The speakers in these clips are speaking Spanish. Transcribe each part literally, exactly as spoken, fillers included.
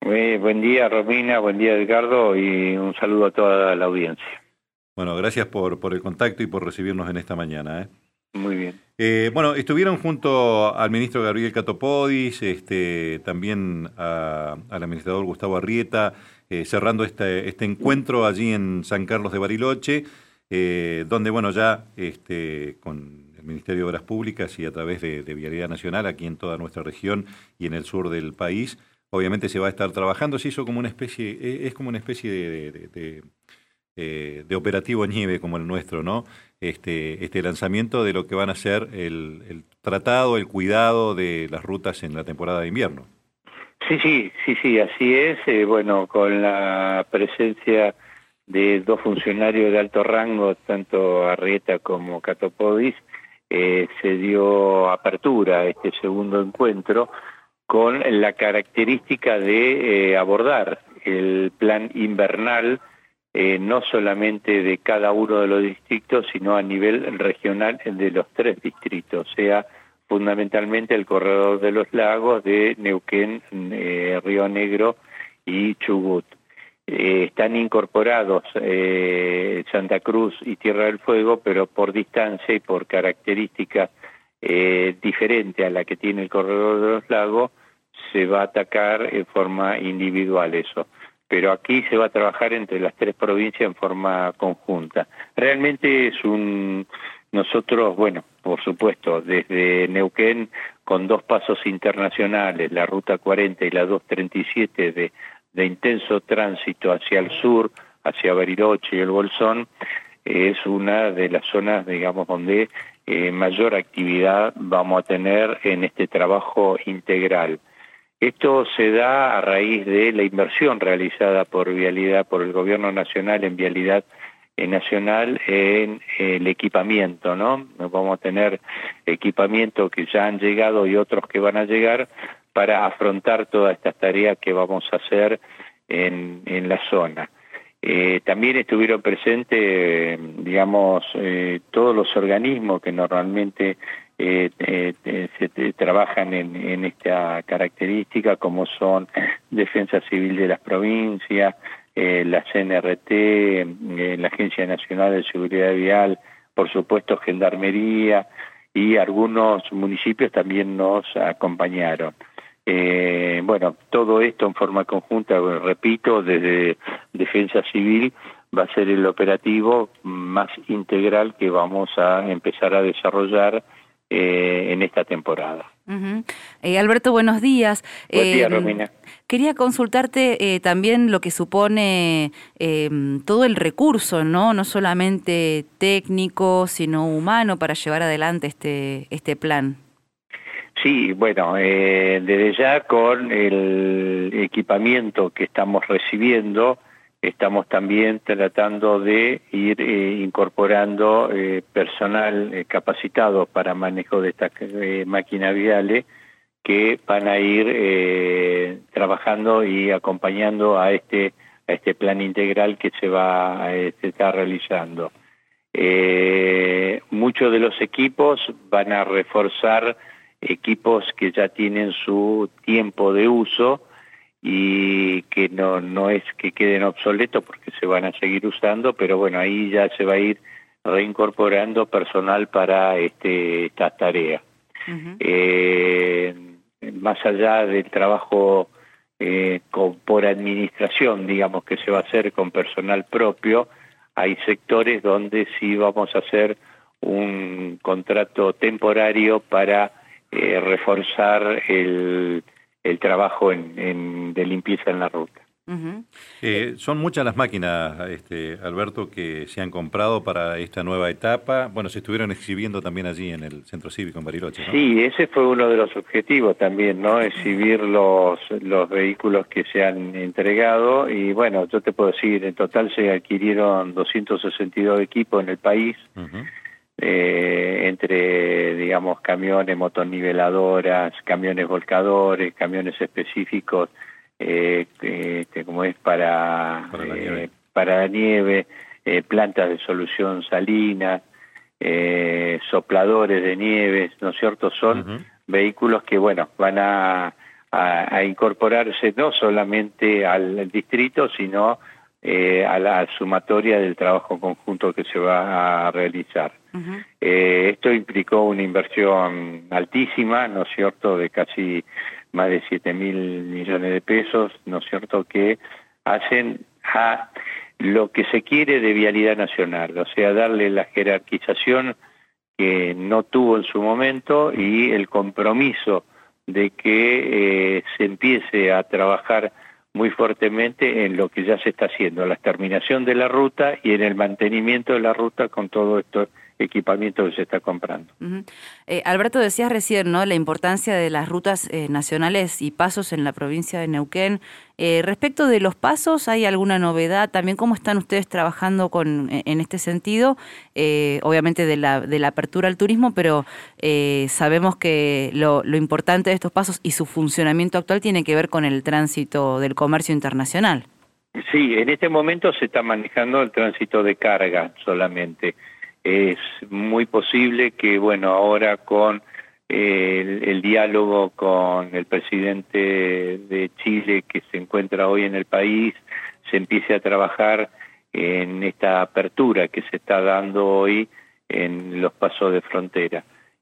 Eh, buen día, Romina, buen día, Edgardo, y un saludo a toda la audiencia. Bueno, gracias por, por el contacto y por recibirnos en esta mañana, ¿eh? Muy bien. Eh, bueno, estuvieron junto al ministro Gabriel Catopodis, este, también a- al administrador Gustavo Arrieta, eh, cerrando este, este encuentro allí en San Carlos de Bariloche, eh, donde, bueno, ya este, con el Ministerio de Obras Públicas y a través de, de Vialidad Nacional, aquí en toda nuestra región y en el sur del país, obviamente se va a estar trabajando. Se hizo como una especie, es como una especie de, de- de- eh, de operativo nieve como el nuestro, ¿no? Este, este lanzamiento de lo que van a ser el, el tratado, el cuidado de las rutas en la temporada de invierno. Sí, sí, sí, sí, así es. Eh, bueno, con la presencia de dos funcionarios de alto rango, tanto Arrieta como Catopodis, eh, se dio apertura a este segundo encuentro con la característica de eh, abordar el plan invernal, eh, no solamente de cada uno de los distritos, sino a nivel regional de los tres distritos, o sea, fundamentalmente el corredor de los lagos de Neuquén, eh, Río Negro y Chubut. Eh, están incorporados eh, Santa Cruz y Tierra del Fuego, pero por distancia y por características eh, diferente a la que tiene el corredor de los lagos, se va a atacar en forma individual eso. Pero aquí se va a trabajar entre las tres provincias en forma conjunta. Realmente es un... Nosotros, bueno, por supuesto, desde Neuquén, con dos pasos internacionales, la Ruta cuarenta y la doscientos treinta y siete de, de intenso tránsito hacia el sur, hacia Bariloche y el Bolsón, es una de las zonas, digamos, donde eh, mayor actividad vamos a tener en este trabajo integral. Esto se da a raíz de la inversión realizada por Vialidad, por el Gobierno Nacional en Vialidad eh, Nacional en eh, el equipamiento, ¿no? Vamos a tener equipamiento que ya han llegado y otros que van a llegar para afrontar todas estas tareas que vamos a hacer en, en la zona. Eh, también estuvieron presentes, eh, digamos, eh, todos los organismos que normalmente eh, eh, eh, se te, trabajan en, en esta característica, como son Defensa Civil de las Provincias, eh, la C N R T, eh, la Agencia Nacional de Seguridad Vial, por supuesto Gendarmería, y algunos municipios también nos acompañaron. Eh, bueno, todo esto en forma conjunta, bueno, repito, desde Defensa Civil va a ser el operativo más integral que vamos a empezar a desarrollar eh, en esta temporada. Uh-huh. eh, Alberto, buenos días. Buen día, Eh, Romina. Quería consultarte eh, también lo que supone eh, todo el recurso, ¿no? No solamente técnico, sino humano para llevar adelante este, este plan. Sí, bueno, eh, desde ya con el equipamiento que estamos recibiendo, estamos también tratando de ir eh, incorporando eh, personal eh, capacitado para manejo de estas eh, máquinas viales que van a ir eh, trabajando y acompañando a este a este plan integral que se va a se está realizando. Eh, muchos de los equipos van a reforzar equipos que ya tienen su tiempo de uso y que no, no es que queden obsoletos porque se van a seguir usando, pero bueno, ahí ya se va a ir reincorporando personal para este, estas tareas. Uh-huh. eh, más allá del trabajo eh, con, por administración, digamos, que se va a hacer con personal propio, hay sectores donde sí vamos a hacer un contrato temporario para Eh, reforzar el, el trabajo en, en, de limpieza en la ruta. Uh-huh. eh, son muchas las máquinas, este, Alberto, que se han comprado para esta nueva etapa. Bueno, se estuvieron exhibiendo también allí en el Centro Cívico en Bariloche, ¿no? Sí, ese fue uno de los objetivos también, ¿no? Exhibir los, los vehículos que se han entregado y bueno, yo te puedo decir, en total se adquirieron doscientos sesenta y dos equipos en el país. Uh-huh. Eh, entre, digamos, camiones, motoniveladoras, camiones volcadores, camiones específicos, eh, eh, como es para, para la eh, nieve, para la nieve eh, plantas de solución salina, eh, sopladores de nieves, ¿no es cierto? Son uh-huh. vehículos que, bueno, van a, a, a incorporarse no solamente al distrito, sino eh, a la sumatoria del trabajo conjunto que se va a realizar. Uh-huh. eh, esto implicó una inversión altísima, ¿no es cierto?, de casi más de siete mil millones de pesos, ¿no es cierto?, que hacen a lo que se quiere de vialidad nacional, o sea, darle la jerarquización que no tuvo en su momento y el compromiso de que eh, se empiece a trabajar muy fuertemente en lo que ya se está haciendo, la terminación de la ruta y en el mantenimiento de la ruta con todo esto equipamiento que se está comprando. Uh-huh. eh, Alberto, decías recién, ¿no?, la importancia de las rutas eh, nacionales y pasos en la provincia de Neuquén. Eh, respecto de los pasos, ¿hay alguna novedad? También, ¿cómo están ustedes trabajando con en este sentido? Eh, obviamente de la, de la apertura al turismo, pero eh, sabemos que lo, lo importante de estos pasos y su funcionamiento actual tiene que ver con el tránsito del comercio internacional. Sí, en este momento se está manejando el tránsito de carga solamente. Es muy posible que, bueno, ahora con eh, el, el diálogo con el presidente de Chile que se encuentra hoy en el país, se empiece a trabajar en esta apertura que se está dando hoy en los pasos de frontera.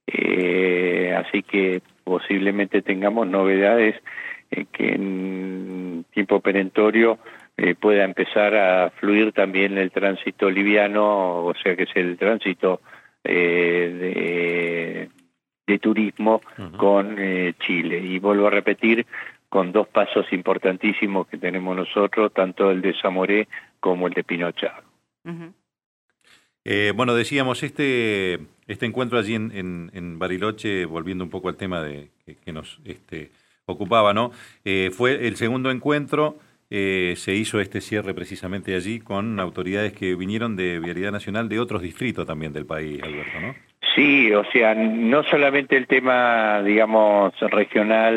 Eh, así que posiblemente tengamos novedades eh, que en tiempo perentorio Eh, pueda empezar a fluir también el tránsito liviano, o sea que es el tránsito eh, de, de turismo uh-huh. con eh, Chile. Y vuelvo a repetir, con dos pasos importantísimos que tenemos nosotros, tanto el de Zamoré como el de Pinochado. Uh-huh. Eh, bueno, decíamos, este este encuentro allí en, en, en Bariloche, volviendo un poco al tema de que, que nos este, ocupaba, ¿no? Eh, fue el segundo encuentro. Eh, se hizo este cierre precisamente allí con autoridades que vinieron de Vialidad Nacional de otros distritos también del país, Alberto, ¿no? Sí, o sea, no solamente el tema, digamos, regional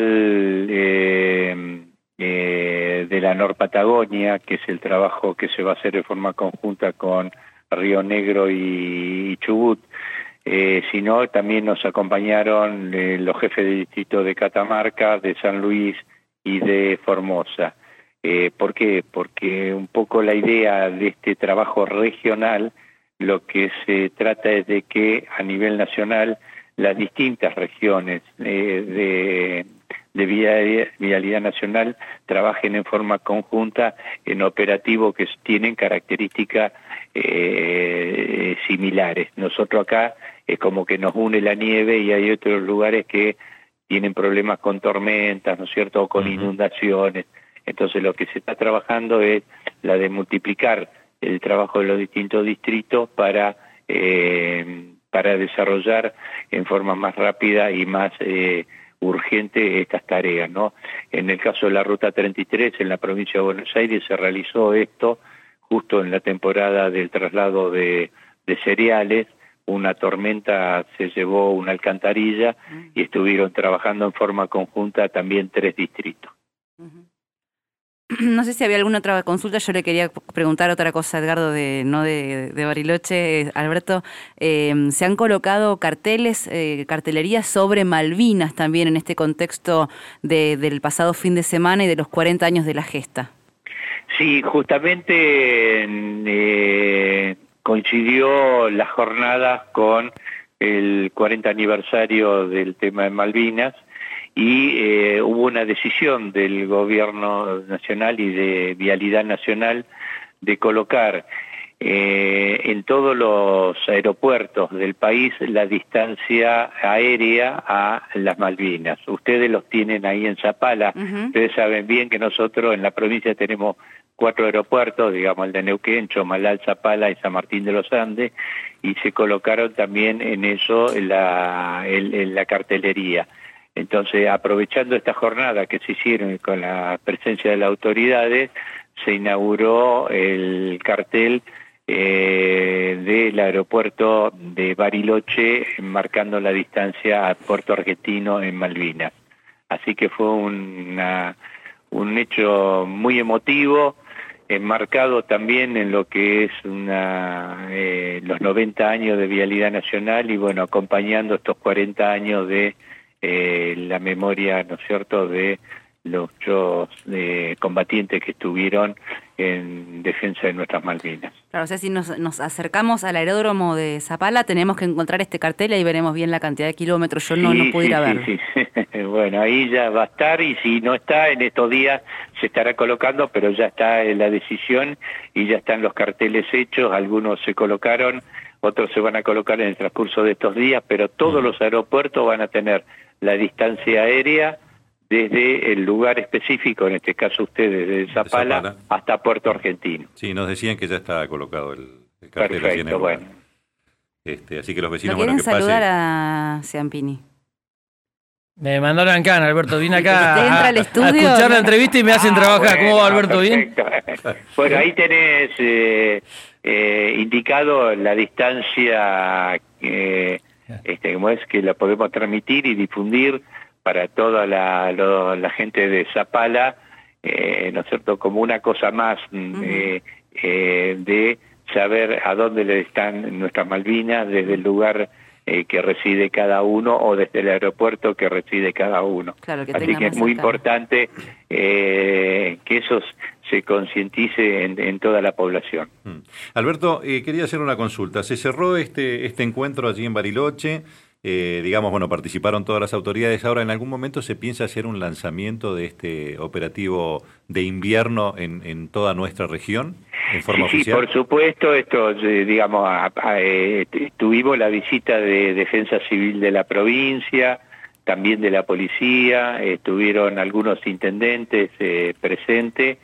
eh, eh, de la Norpatagonia, que es el trabajo que se va a hacer de forma conjunta con Río Negro y, y Chubut, eh, sino también nos acompañaron eh, los jefes de distrito de Catamarca, de San Luis y de Formosa. Eh, ¿Por qué? Porque un poco la idea de este trabajo regional, lo que se trata es de que a nivel nacional las distintas regiones eh, de, de vialidad, vialidad nacional trabajen en forma conjunta en operativos que tienen características eh, similares. Nosotros acá es como que nos une la nieve y hay otros lugares que tienen problemas con tormentas, ¿no es cierto?, o con uh-huh. inundaciones. Entonces lo que se está trabajando es la de multiplicar el trabajo de los distintos distritos para eh, para desarrollar en forma más rápida y más eh, urgente estas tareas, ¿no? En el caso de la Ruta treinta y tres, en la provincia de Buenos Aires, se realizó esto justo en la temporada del traslado de, de cereales. Una tormenta se llevó una alcantarilla y estuvieron trabajando en forma conjunta también tres distritos. Uh-huh. No sé si había alguna otra consulta. Yo le quería preguntar otra cosa, Edgardo, de no de, de Bariloche. Alberto, eh, se han colocado carteles, eh, cartelerías sobre Malvinas también en este contexto de, del pasado fin de semana y de los cuarenta años de la gesta. Sí, justamente eh, coincidió las jornadas con el cuarenta aniversario del tema de Malvinas. Y eh, hubo una decisión del gobierno nacional y de Vialidad Nacional de colocar eh, en todos los aeropuertos del país la distancia aérea a las Malvinas. Ustedes los tienen ahí en Zapala. Uh-huh. Ustedes saben bien que nosotros en la provincia tenemos cuatro aeropuertos, digamos el de Neuquén, Chomalal, Zapala y San Martín de los Andes, y se colocaron también en eso en la, en, en la cartelería. Entonces, aprovechando esta jornada que se hicieron con la presencia de las autoridades, se inauguró el cartel eh, del aeropuerto de Bariloche, marcando la distancia a Puerto Argentino en Malvinas. Así que fue una, un hecho muy emotivo, enmarcado también en lo que es una, eh, los noventa años de Vialidad Nacional y, bueno, acompañando estos cuarenta años de Eh, la memoria, ¿no es cierto?, de los, los eh, combatientes que estuvieron en defensa de nuestras Malvinas. Claro, o sea, si nos, nos acercamos al aeródromo de Zapala, tenemos que encontrar este cartel y ahí veremos bien la cantidad de kilómetros. Yo sí, no, no pude sí, ir a verlo. Sí, sí. Bueno, ahí ya va a estar, y si no está, en estos días se estará colocando, pero ya está en la decisión y ya están los carteles hechos. Algunos se colocaron, otros se van a colocar en el transcurso de estos días, pero todos los aeropuertos van a tener la distancia aérea desde el lugar específico, en este caso ustedes, desde Zapala, Zapala hasta Puerto Argentino. Sí, nos decían que ya está colocado el, el cartel. Perfecto, allí en el bueno. Este, así que los vecinos, ¿Lo quieren bueno, que saludar pase... a Ciampini? Me mandaron acá, Alberto, vine acá ¿Usted entra a, al estudio, a escuchar no? la entrevista y me hacen ah, trabajar. Bueno, ¿Cómo va, Alberto? ¿Bien? Bueno, ahí tenés eh, eh, indicado la distancia, eh, este, como es, que la podemos transmitir y difundir para toda la, lo, la gente de Zapala, eh, ¿no es cierto?, como una cosa más uh-huh. eh, eh, de saber a dónde le están nuestras Malvinas, desde el lugar eh, que reside cada uno o desde el aeropuerto que reside cada uno. Claro, que Así que es muy cercano. importante eh, que eso se concientice en, en toda la población. Mm. Alberto, eh, quería hacer una consulta. Se cerró este, este encuentro allí en Bariloche. Eh, digamos, bueno, participaron todas las autoridades. Ahora, ¿en algún momento se piensa hacer un lanzamiento de este operativo de invierno en, en toda nuestra región, en forma sí, oficial? Sí, por supuesto. Esto, eh, digamos, a, a, eh, tuvimos la visita de Defensa Civil de la provincia, también de la policía, estuvieron algunos intendentes eh, presentes,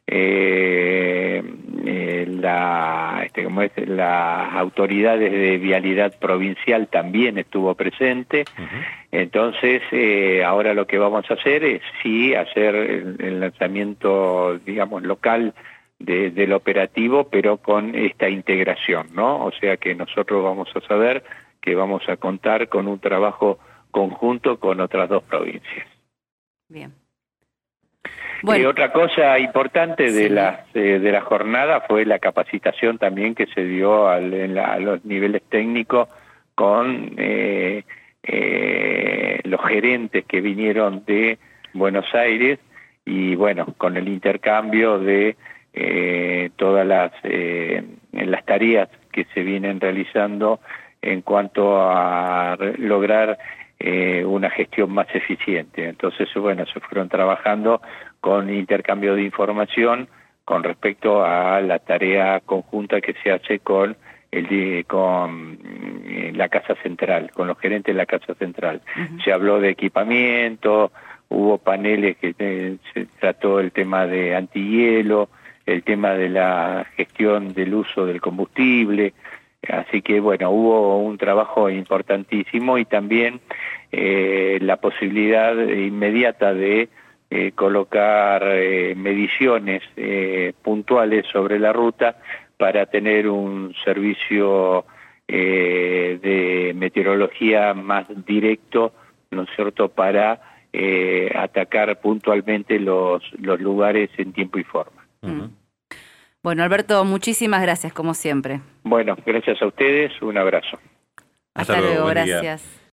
eh, eh, la, este, como es, las autoridades de vialidad provincial también estuvo presente. Uh-huh. Entonces eh, ahora lo que vamos a hacer es sí hacer el, el lanzamiento, digamos, local de, del operativo, pero con esta integración, ¿no? O sea que nosotros vamos a saber que vamos a contar con un trabajo conjunto con otras dos provincias. Bien. Bueno. Eh, otra cosa importante de, sí. la, eh, de la jornada fue la capacitación también que se dio al, en la, a los niveles técnicos con eh, eh, los gerentes que vinieron de Buenos Aires y bueno, con el intercambio de eh, todas las, eh, las tareas que se vienen realizando en cuanto a lograr eh, una gestión más eficiente. Entonces, bueno, se fueron trabajando con intercambio de información con respecto a la tarea conjunta que se hace con el con la Casa Central, con los gerentes de la Casa Central. Uh-huh. Se habló de equipamiento, hubo paneles que eh, se trató el tema de antihielo, el tema de la gestión del uso del combustible, así que bueno, hubo un trabajo importantísimo y también eh, la posibilidad inmediata de Eh, colocar eh, mediciones eh, puntuales sobre la ruta para tener un servicio eh, de meteorología más directo, ¿no es cierto?, para eh, atacar puntualmente los, los lugares en tiempo y forma. Uh-huh. Bueno, Alberto, muchísimas gracias, como siempre. Bueno, gracias a ustedes, un abrazo. Hasta, Hasta luego, gracias. Día.